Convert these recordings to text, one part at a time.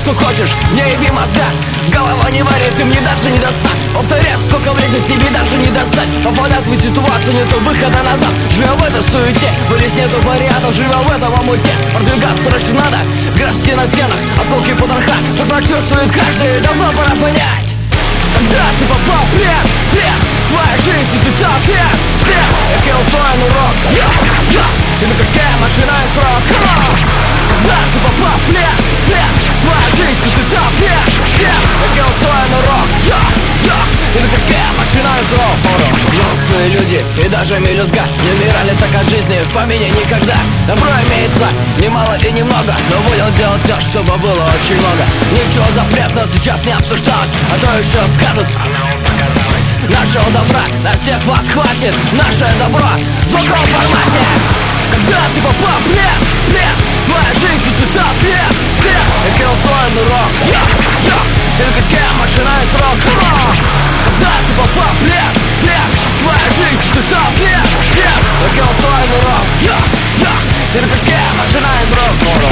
что хочешь, не еби мозга. Голова не варит, ты мне даже не достать. Повторять, сколько влезет, тебе даже не достать. Попадать в ситуацию, нету выхода назад. Живя в этой суете, вылез нету вариантов. Живя в этом омуте, продвигаться срочно надо. Граффити на стенах, осколки потроха. Прочувствует каждый, давно пора понять. Когда ты попал в плен, твоя жизнь, ты там, я кинул свой урок, ты на кашке, машина и срок. Когда ты попал в плен, твоя жизнь, ты там, я кинул свой урок, ты на кашке, машина и срок. Взрослые люди и даже мелюзга не умирали так от жизни в помине никогда. Добро имеется немало и немного, но будем делать так, чтобы было очень много. Ничего запретного сейчас не обсуждалось, а то еще скажут: нашего добра на всех вас хватит. Наше добро в звуковом формате. Когда ты попал в плен, твоя жизнь, ты там, я кинул свой урок, ты на качке, машина и срок. Когда ты попал в плен, твоя жизнь, ты там, я кинул свой урок, ты на качке, машина и срок.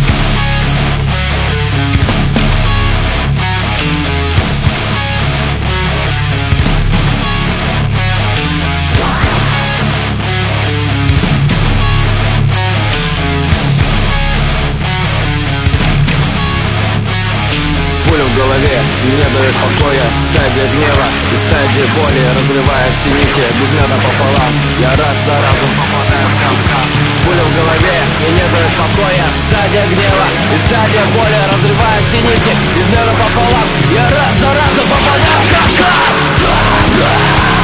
Пуля в голове не дает покоя. Стадия гнева и стадия боли, разрывая все нити, без меда пополам. Я раз за разом попадаю в капкан. Пуля в голове и не дает покоя. Стадия гнева и стадия боли, разрывая все нити, без меда пополам. Я раз за разом попадаю в капкан.